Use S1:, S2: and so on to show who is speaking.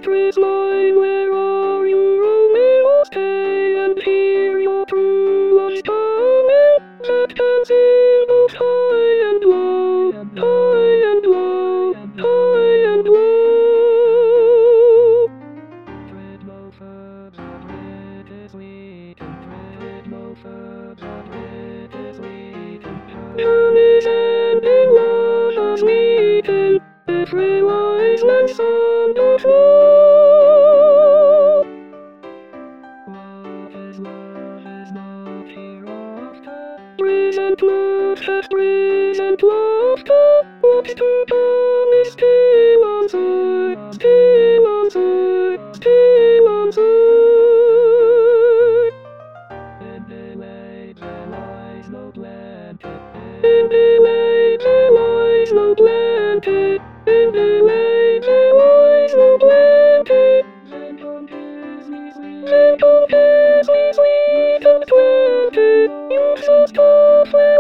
S1: secret line, where are you? Romeo, stay and hear your true love's coming. That can see both high and low, high and low, high and low. Tread no further, bread is sweet, and tread no further, bread is sweet, and honey's ending love has meeting. Every wise man's son doth know. Love is not hereafter. Resentment hath present laughter. What's to come is still uncertain, still uncertain, still uncertain. In delay there lies no plenty. In delay there lies no plenty. In delay there lies no plenty. Then compares me sweet and 20. Youth and tough